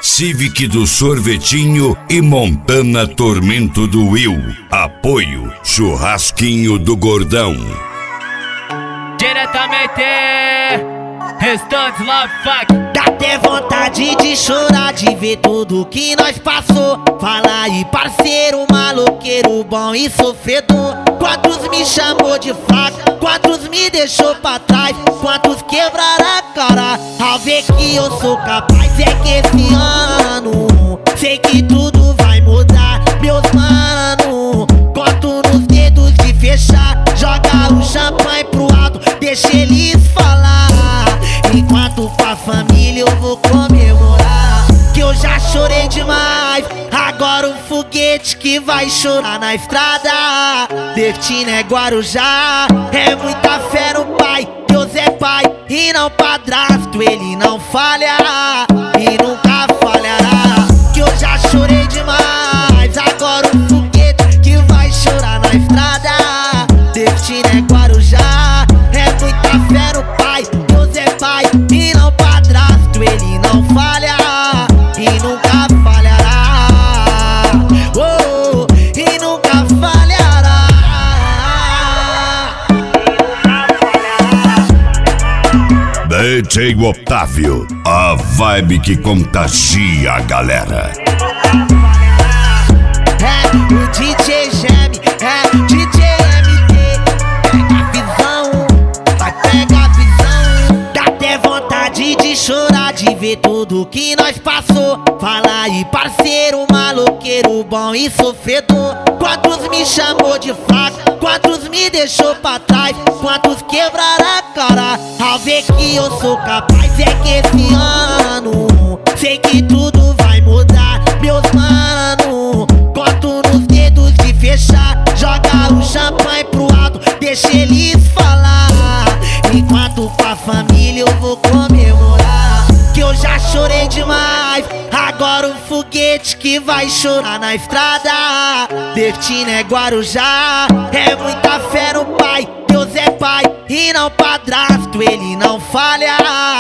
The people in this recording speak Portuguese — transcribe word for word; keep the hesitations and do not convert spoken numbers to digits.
Civic do Sorvetinho e Montana Tormento do Will. Apoio Churrasquinho do Gordão. Diretamente Restantes Love Fuck. Dá até vontade de chorar, de ver tudo que nós passou. Fala aí, parceiro, maloqueiro bom e sofredor. Quantos me chamou de fraco, quantos me deixou pra trás, quantos quebraram a cara ao ver que eu sou capaz. É que esse ano sei que tudo vai mudar, meus mano. Conto nos dedos de fechar, joga o champanhe pro alto, deixa eles falar. Enquanto pra família eu vou comemorar, que eu já chorei demais. Agora o foguete que vai chorar na estrada. Destino é Guarujá, é muita fé no pai. Deus é pai e não padrasto, ele não falha e nunca falhará. Que eu já chorei demais. Agora o foguete que vai chorar na estrada. Destino é Guarujá, é muita fé no pai. Deus é pai e não padrasto, ele não falha e nunca falhará. Oh, e nunca falhará. D J Otávio, a vibe que contagia a galera. É o D J Geme, é o D J M T. Pega a visão, vai pegar a visão. Dá até vontade de chorar, de ver tudo que nós passou. Fala aí, parceiro, maloqueiro bom e sofredor. Quantos me chamou de fraco, quantos me deixou pra trás, quantos quebraram a cara ao ver que eu sou capaz. É que esse ano sei que tudo vai mudar, meus mano. Conto nos dedos de fechar, joga o champanhe pro alto, deixa eles falar. Enquanto pra família eu vou comemorar, que eu já chorei demais. Agora o foguete que vai chorar na estrada. Destino é Guarujá, é muita fé no pai. Deus é pai e não padrasto, ele não falha